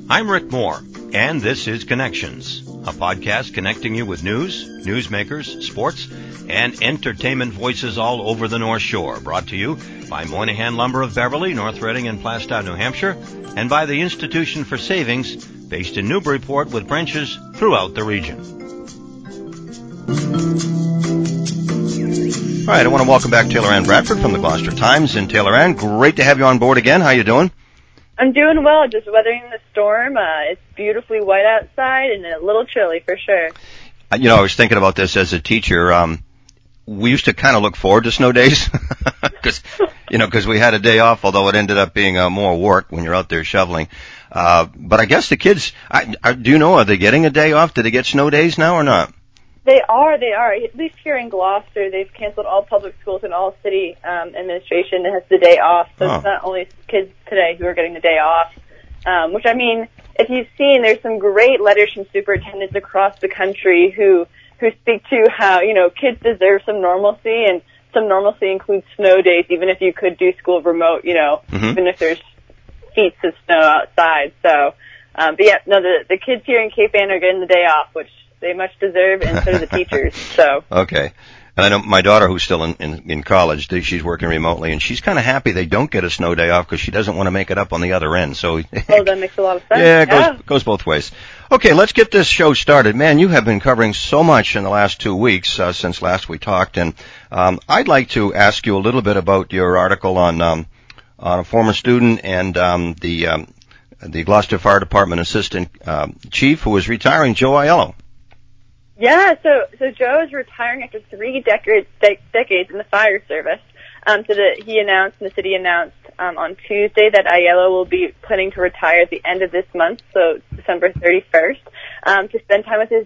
I'm Rick Moore, and this is Connections, a podcast connecting you with news, newsmakers, sports, and entertainment voices all over the North Shore, brought to you by Moynihan Lumber of Beverly, North Reading, and Plastow, New Hampshire, and by the Institution for Savings, based in Newburyport with branches throughout the region. All right, I want to welcome back Taylor Ann Bradford from the Gloucester Times. And Taylor Ann, great to have you on board again. How you doing? I'm doing well, just weathering the storm. It's beautifully white outside and a little chilly for sure. I was thinking about this as a teacher. We used to kind of look forward to snow days because we had a day off, although it ended up being more work when you're out there shoveling. But I guess the kids, do you know, are they getting a day off? Do they get snow days now or not? They are. At least here in Gloucester, they've canceled all public schools and all city administration has the day off. So It's not only kids today who are getting the day off, which, I mean, if you've seen, there's some great letters from superintendents across the country who speak to how, kids deserve some normalcy, and some normalcy includes snow days, even if you could do school remote, even if there's feet of snow outside. So, the kids here in Cape Ann are getting the day off, which they much deserve, and so do the teachers. So okay. And I know my daughter, who's still in college, she's working remotely, and she's kind of happy they don't get a snow day off because she doesn't want to make it up on the other end. So that makes a lot of sense. Yeah, it goes both ways. Okay, let's get this show started. Man, you have been covering so much in the last 2 weeks since last we talked, and I'd like to ask you a little bit about your article on a former student and the Gloucester Fire Department Assistant Chief who is retiring, Joe Aiello. Yeah, so Joe is retiring after 3 decades in the fire service. The city announced on Tuesday that Aiello will be planning to retire at the end of this month, so December 31st, to spend time with his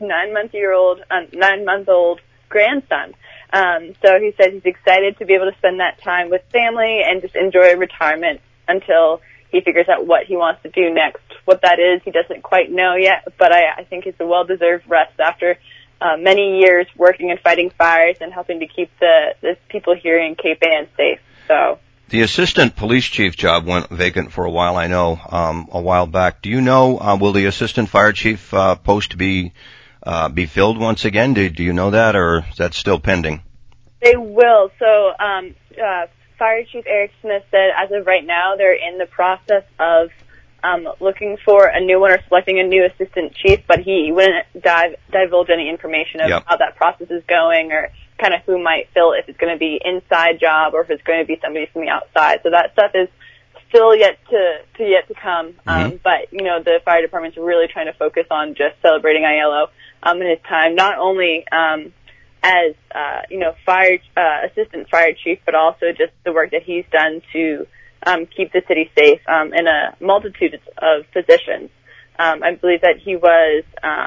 9-month-old grandson. So he said he's excited to be able to spend that time with family and just enjoy retirement until he figures out what he wants to do next. What that is, he doesn't quite know yet, but I think it's a well-deserved rest after many years working and fighting fires and helping to keep the people here in Cape Ann safe. So the assistant police chief job went vacant for a while, I know, a while back. Do you know, will the assistant fire chief post be filled once again? Do you know that, or is that still pending? They will. So Fire Chief Eric Smith said as of right now they're in the process of looking for a new one or selecting a new assistant chief, but he wouldn't divulge any information of how that process is going or kind of who might fill, if it's going to be inside job or if it's going to be somebody from the outside. So that stuff is still yet to come. But the fire department's really trying to focus on just celebrating Aiello in his time, not only as assistant fire chief, but also just the work that he's done to keep the city safe in a multitude of positions. I believe that he was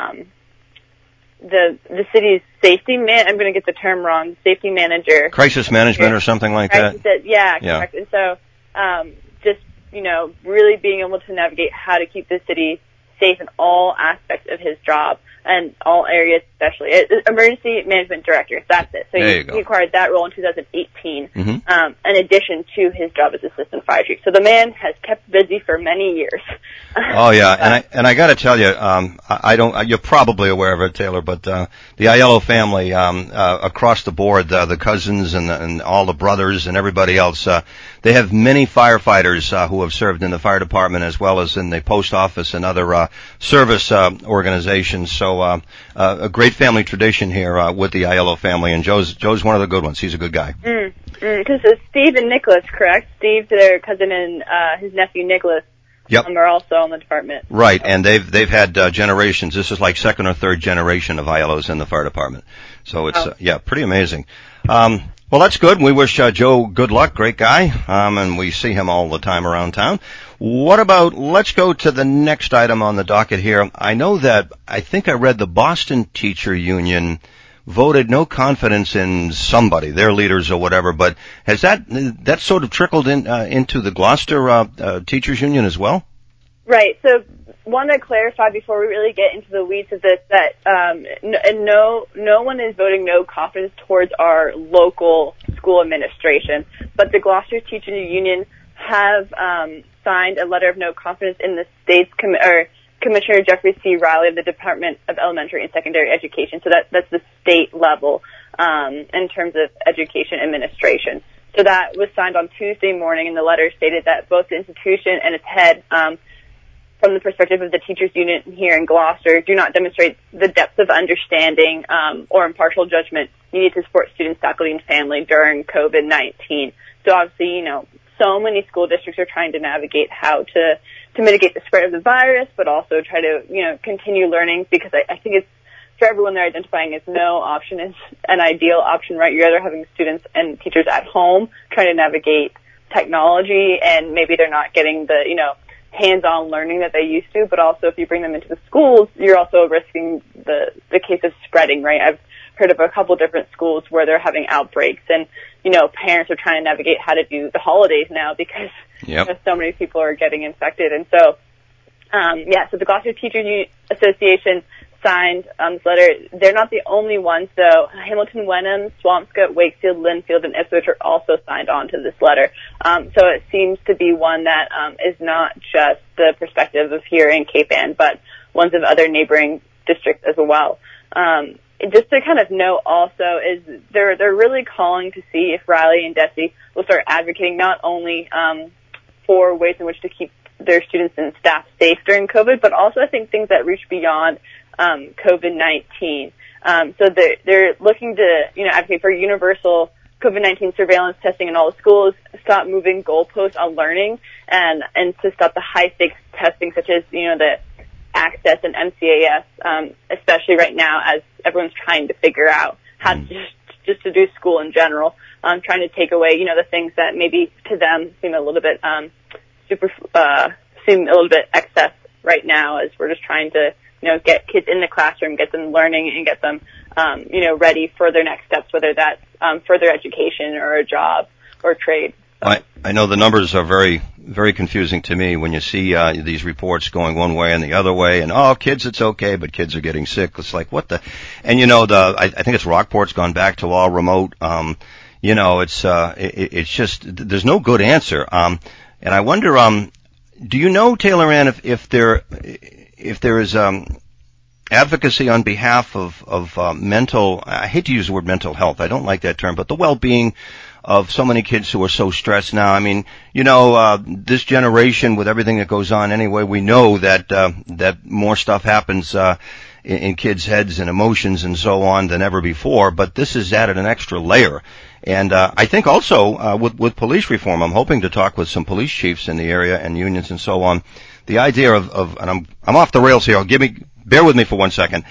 the city's safety man. I'm going to get the term wrong. Safety manager, crisis management, or something like that. Yeah, correct. And so, just really being able to navigate how to keep the city safe in all aspects of his job and all areas, especially emergency management director. That's it. So he acquired that role in 2018, in addition to his job as assistant fire chief. So the man has kept busy for many years. Oh yeah, and I got to tell you, I don't. You're probably aware of it, Taylor, but the Aiello family across the board, the cousins and all the brothers and everybody else, they have many firefighters who have served in the fire department as well as in the post office and other service organizations. So a great family tradition here with the Aiello family, and Joe's one of the good ones. He's a good guy. Because Steve and Nicholas, correct? Steve, their cousin, and his nephew Nicholas. Yep. Are also on the department. Right, and they've had generations. This is like second or third generation of Aiellos in the fire department. So it's pretty amazing. Well, that's good. We wish Joe good luck. Great guy, and we see him all the time around town. What about, let's go to the next item on the docket here. I think I read the Boston Teacher Union voted no confidence in somebody, their leaders or whatever, but has that sort of trickled into the Gloucester Teachers Union as well? Right. So want to clarify before we really get into the weeds of this that no one is voting no confidence towards our local school administration, but the Gloucester Teachers Union have signed a letter of no confidence in the state's Commissioner Jeffrey C. Riley of the Department of Elementary and Secondary Education. So that's the state level in terms of education administration. So that was signed on Tuesday morning, and the letter stated that both the institution and its head, from the perspective of the teachers unit here in Gloucester, do not demonstrate the depth of understanding or impartial judgment needed to support students, faculty, and family during COVID-19. So obviously, so many school districts are trying to navigate how to mitigate the spread of the virus, but also try to, continue learning, because I think it's, for everyone they're identifying as no option is an ideal option, right? You're either having students and teachers at home trying to navigate technology, and maybe they're not getting the, hands-on learning that they used to, but also if you bring them into the schools, you're also risking the case of spreading, right? I've heard of a couple different schools where they're having outbreaks, and, parents are trying to navigate how to do the holidays now because so many people are getting infected. And so, so the Gloucester Teachers Union Association signed this letter. They're not the only ones, though. Hamilton, Wenham, Swampscott, Wakefield, Linfield, and Ipswich are also signed on to this letter. So it seems to be one that is not just the perspective of here in Cape Ann, but ones of other neighboring districts as well. Just to kind of note also is they're really calling to see if Riley and DESE will start advocating not only for ways in which to keep their students and staff safe during COVID, but also I think things that reach beyond COVID-19. So they're looking to, advocate for universal COVID-19 surveillance testing in all the schools, stop moving goalposts on learning, and to stop the high-stakes testing such as, the Access and MCAS, especially right now as everyone's trying to figure out how to just to do school in general, trying to take away, the things that maybe to them seem a little bit seem a little bit excess right now, as we're just trying to, get kids in the classroom, get them learning, and get them, ready for their next steps, whether that's further education or a job or trade. I know the numbers are very, very confusing to me when you see these reports going one way and the other way, and kids, it's okay, but kids are getting sick. It's like, what the? And I think it's Rockport's gone back to all remote. It's just there's no good answer. And I wonder, do you know, Taylor Ann, if there is advocacy on behalf of mental? I hate to use the word mental health. I don't like that term, but the well-being of so many kids who are so stressed now. I mean, this generation with everything that goes on anyway, we know that more stuff happens in kids' heads and emotions and so on than ever before, but this has added an extra layer. And I think also with police reform, I'm hoping to talk with some police chiefs in the area and unions and so on. The idea of and I'm off the rails here. Bear with me for 1 second.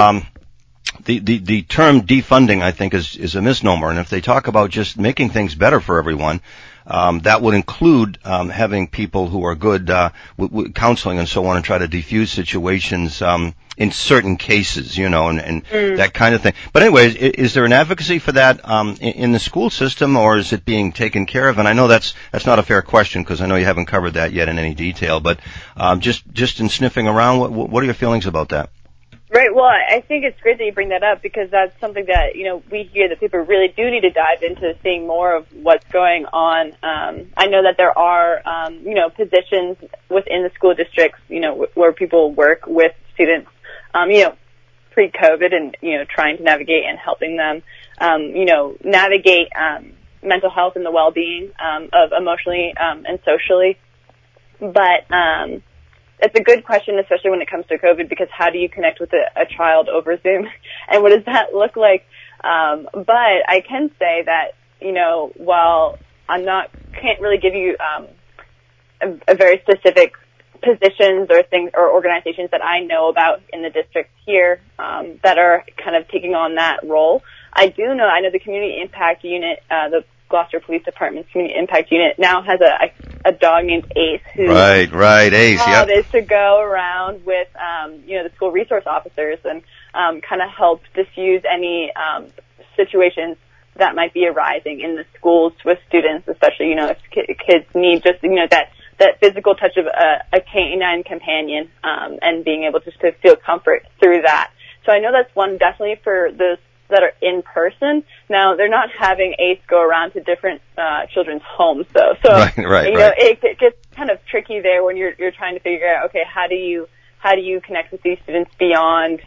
The term defunding, I think, is a misnomer, and if they talk about just making things better for everyone, that would include having people who are good with counseling and so on, and try to defuse situations in certain cases, and that kind of thing. But anyway, is there an advocacy for that in the school system, or is it being taken care of? And I know that's not a fair question, because I know you haven't covered that yet in any detail. But just in sniffing around, what are your feelings about that? Right. Well, I think it's great that you bring that up, because that's something that, we hear that people really do need to dive into, seeing more of what's going on. I know that there are, positions within the school districts, where people work with students, pre-COVID and, trying to navigate and helping them, navigate, mental health and the well-being, of emotionally, and socially. But, it's a good question, especially when it comes to COVID, because how do you connect with a child over Zoom, and what does that look like? But I can say that, while can't really give you a very specific positions or things or organizations that I know about in the district here that are kind of taking on that role, I know the Community Impact Unit, the Gloucester Police Department's Community Impact Unit now has a dog named Ace, who right, Ace, is to go around with the school resource officers and kind of help diffuse any situations that might be arising in the schools with students, especially if kids need just that physical touch of a canine companion, and being able just to feel comfort through that. So I know that's one definitely for those that are in person. Now, they're not having Ace go around to different children's homes, though. So, right. It gets kind of tricky there when you're trying to figure out, okay, how do you how do you connect with these students beyond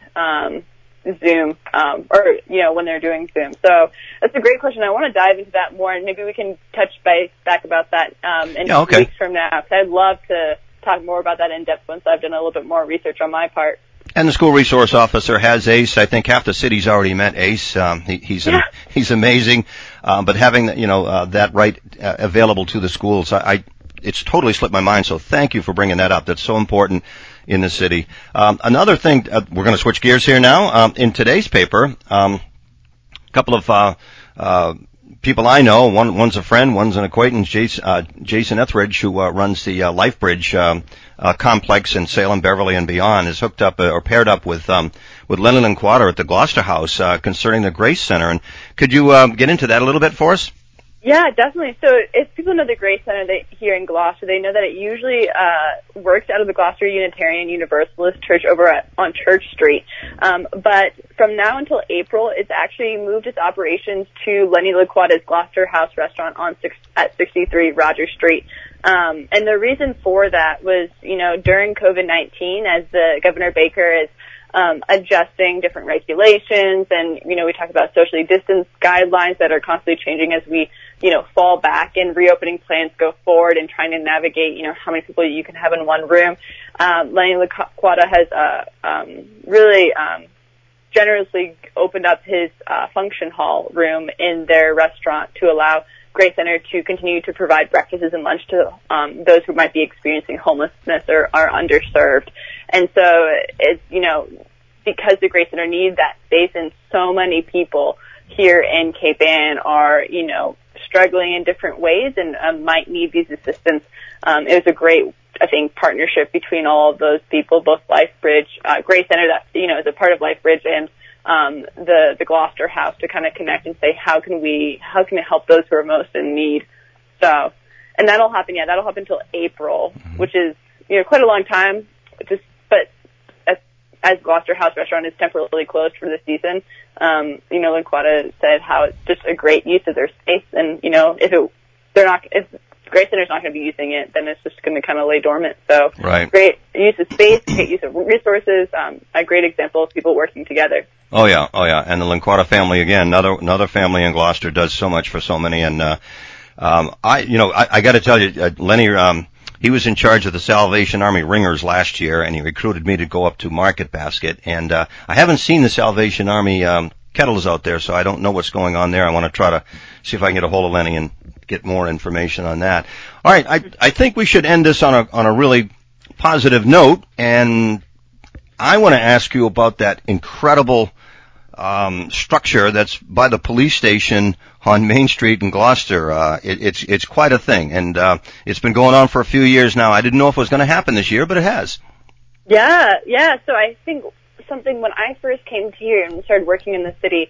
Zoom, or, when they're doing Zoom. So that's a great question. I want to dive into that more, and maybe we can touch back about that in 2 weeks from now, because I'd love to talk more about that in depth once I've done a little bit more research on my part. And the school resource officer has ACE. I think half the city's already met ACE. He's amazing. But having, that right available to the schools, it's totally slipped my mind. So thank you for bringing that up. That's so important in the city. Another thing, we're going to switch gears here now. In today's paper, a couple of people I know, one's a friend, one's an acquaintance, Jason Etheridge, who runs the LifeBridge complex in Salem, Beverly, and beyond, is hooked up or paired up with Lennon and Quater at the Gloucester House concerning the Grace Center. And could you get into that a little bit for us? Yeah, definitely. So if people know the Grace Center here in Gloucester, they know that it usually works out of the Gloucester Unitarian Universalist Church over on Church Street. But from now until April, it's actually moved its operations to Lenny LaQuada's Gloucester House restaurant at 63 Rogers Street. And the reason for that was, during COVID-19, as the Governor Baker is adjusting different regulations, and, we talk about socially distanced guidelines that are constantly changing as we, fall back, and reopening plans go forward, and trying to navigate, how many people you can have in one room. Lenny LaQuada has really generously opened up his function hall room in their restaurant to allow Grace Center to continue to provide breakfasts and lunch to those who might be experiencing homelessness or are underserved. And so it's, because the Grace Center needs that space, and so many people here in Cape Ann are, struggling in different ways and might need these assistance. It was a great, I think, partnership between all of those people, both LifeBridge, Grace Center that, is a part of LifeBridge, and the Gloucester House, to kind of connect and say, how can we help those who are most in need? So, and that'll happen until April, which is, quite a long time, but as Gloucester House restaurant is temporarily closed for the season, LaQuada said how it's just a great use of their space, and, if Grace Center's not going to be using it, then it's just going to kind of lay dormant. So, right. Great use of space, great use of resources, a great example of people working together. Oh yeah. And the LaQuada family, again, another family in Gloucester, does so much for so many. And, I got to tell you, Lenny, he was in charge of the Salvation Army Ringers last year, and he recruited me to go up to Market Basket. And, I haven't seen the Salvation Army, kettles out there, so I don't know what's going on there. I want to try to see if I can get a hold of Lenny and get more information on that. All right. I think we should end this on a really positive note, and I want to ask you about that incredible structure that's by the police station on Main Street in Gloucester. It's quite a thing, and it's been going on for a few years now. I didn't know if it was going to happen this year, but it has. Yeah. So I think something, when I first came to here and started working in the city,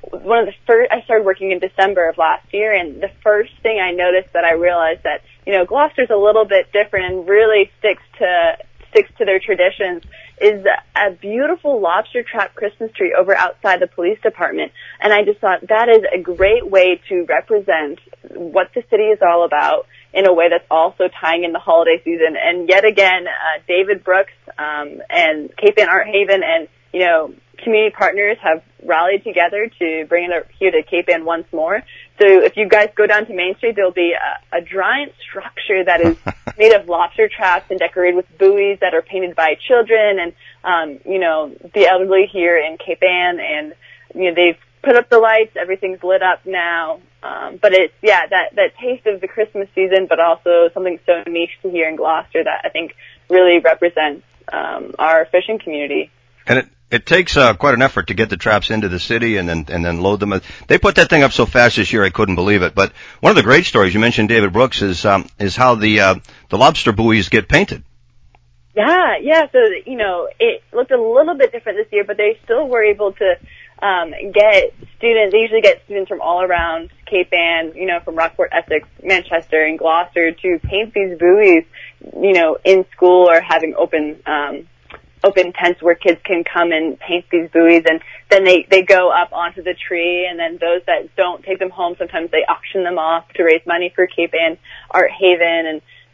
I started working in December of last year, and the first thing I noticed that I realized that, Gloucester's a little bit different and really sticks to their traditions, is a beautiful lobster trap Christmas tree over outside the police department. And I just thought that is a great way to represent what the city is all about in a way that's also tying in the holiday season. And yet again, David Brooks, and Cape Ann Art Haven and, community partners have rallied together to bring it here to Cape Ann once more. So if you guys go down to Main Street, there'll be a giant structure that is made of lobster traps and decorated with buoys that are painted by children and, the elderly here in Cape Ann. And, they've put up the lights. Everything's lit up now. But it's, that taste of the Christmas season, but also something so niche to here in Gloucester that I think really represents, our fishing community. And it takes quite an effort to get the traps into the city and then load them. They put that thing up so fast this year I couldn't believe it. But one of the great stories, you mentioned David Brooks, is how the lobster buoys get painted. Yeah. So it looked a little bit different this year, but they still were able to get students. They usually get students from all around Cape Ann, from Rockport, Essex, Manchester, and Gloucester to paint these buoys, in school, or having open tents where kids can come and paint these buoys, and then they go up onto the tree, and then those that don't take them home, sometimes they auction them off to raise money for Cape Ann Art Haven. And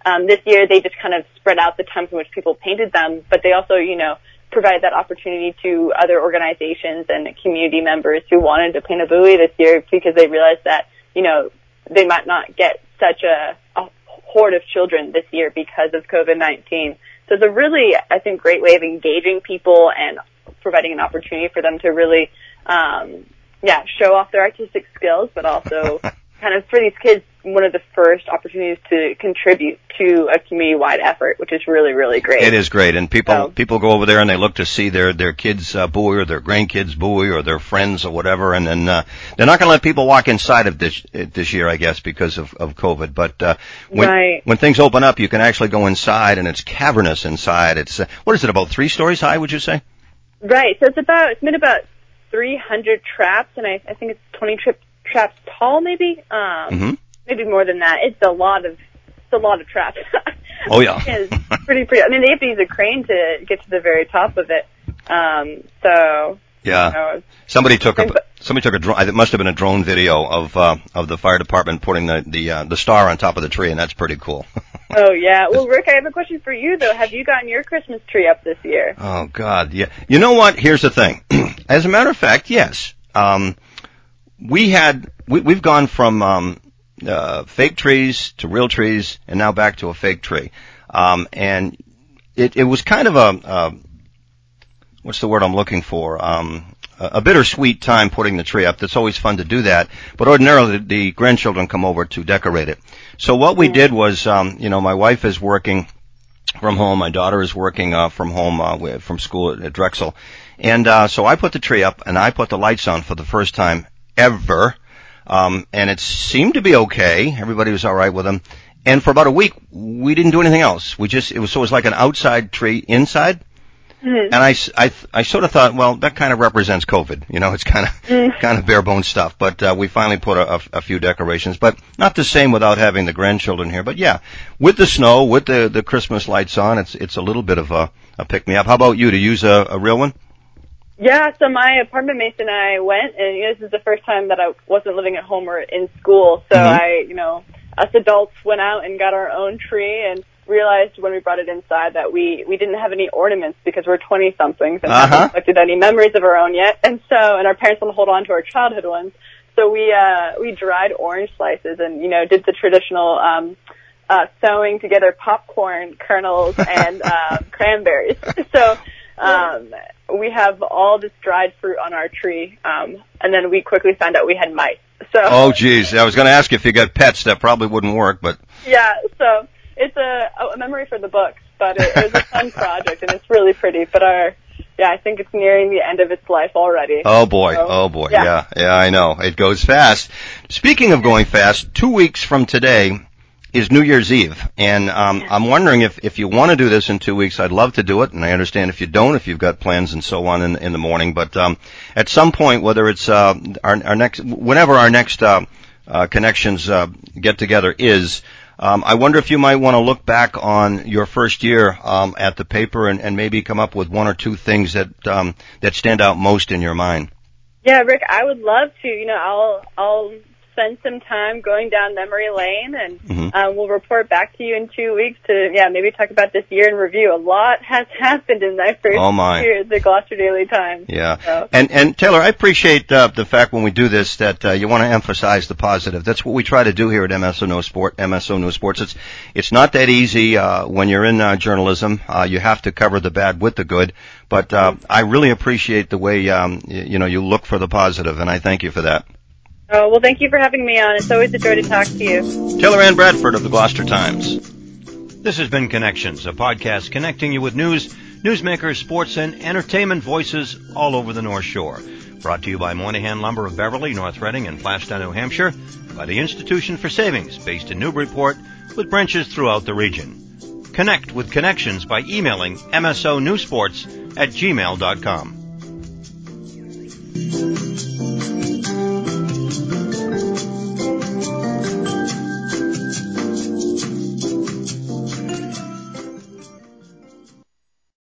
This year they just kind of spread out the times in which people painted them, but they also, provided that opportunity to other organizations and community members who wanted to paint a buoy this year because they realized that, they might not get such a horde of children this year because of COVID-19. So it's a really, I think, great way of engaging people and providing an opportunity for them to really, show off their artistic skills, but also kind of for these kids, one of the first opportunities to contribute to a community-wide effort, which is really, really great. It is great, and people go over there and they look to see their kids' buoy or their grandkids' buoy or their friends or whatever, and then they're not going to let people walk inside of this year, I guess, because of COVID. But when things open up, you can actually go inside, and it's cavernous inside. It's what is it, about 3 stories high? Would you say? Right. So it's been about 300 traps, and I think it's 20 traps tall, maybe. Maybe more than that. It's a lot of traps. Oh yeah. It's pretty. I mean, they have to use a crane to get to the very top of it. So yeah. Somebody took a drone. It must have been a drone video of the fire department putting the star on top of the tree, and that's pretty cool. Oh yeah. Well, Rick, I have a question for you though. Have you gotten your Christmas tree up this year? Oh God, yeah. You know what? Here's the thing. As a matter of fact, yes. We've gone from fake trees to real trees, and now back to a fake tree. And it was kind of a what's the word I'm looking for? A bittersweet time putting the tree up. It's always fun to do that, but ordinarily the grandchildren come over to decorate it. So what we did was, my wife is working from home, my daughter is working from home from school at Drexel, and so I put the tree up and I put the lights on for the first time ever. And it seemed to be okay. Everybody was all right with them. And for about a week, we didn't do anything else. It was like an outside tree inside. Mm-hmm. And I sort of thought, well, that kind of represents COVID. It's kind of bare bones stuff. But we finally put a few decorations, but not the same without having the grandchildren here. But yeah, with the snow, with the Christmas lights on, it's a little bit of a pick me up. How about you? To use a real one? Yeah, so my apartment mates and I went, and this is the first time that I wasn't living at home or in school. So us adults went out and got our own tree and realized when we brought it inside that we didn't have any ornaments because we're 20-somethings and haven't collected any memories of our own yet. And our parents want to hold on to our childhood ones. So we dried orange slices and, did the traditional, sewing together popcorn kernels and, cranberries. So, we have all this dried fruit on our tree, and then we quickly found out we had mice. So. Oh, geez. I was going to ask if you got pets. That probably wouldn't work, but. Yeah, so it's a memory for the books, but it was a fun project, and it's really pretty. But I think it's nearing the end of its life already. Oh, boy. So, Yeah, I know. It goes fast. Speaking of going fast, 2 weeks from today is New Year's Eve, and I'm wondering if you want to do this in 2 weeks, I'd love to do it, and I understand if you don't, if you've got plans and so on in the morning, but at some point, whether it's whenever our next Connections get together is, I wonder if you might want to look back on your first year at the paper and maybe come up with 1 or 2 things that stand out most in your mind. Yeah, Rick, I would love to. I'll spend some time going down memory lane, and we'll report back to you in 2 weeks to maybe talk about this year in review. A lot has happened in my first year at the Gloucester Daily Times. Yeah, so. And Taylor, I appreciate the fact when we do this that you want to emphasize the positive. That's what we try to do here at MSO News Sports. It's not that easy when you're in journalism. You have to cover the bad with the good. But I really appreciate the way you look for the positive, and I thank you for that. Oh, well, thank you for having me on. It's always a joy to talk to you. Taylor Ann Bradford of the Gloucester Times. This has been Connections, a podcast connecting you with news, newsmakers, sports, and entertainment voices all over the North Shore. Brought to you by Moynihan Lumber of Beverly, North Reading, and Flagstaff, New Hampshire, by the Institution for Savings, based in Newburyport, with branches throughout the region. Connect with Connections by emailing msonewsports@gmail.com.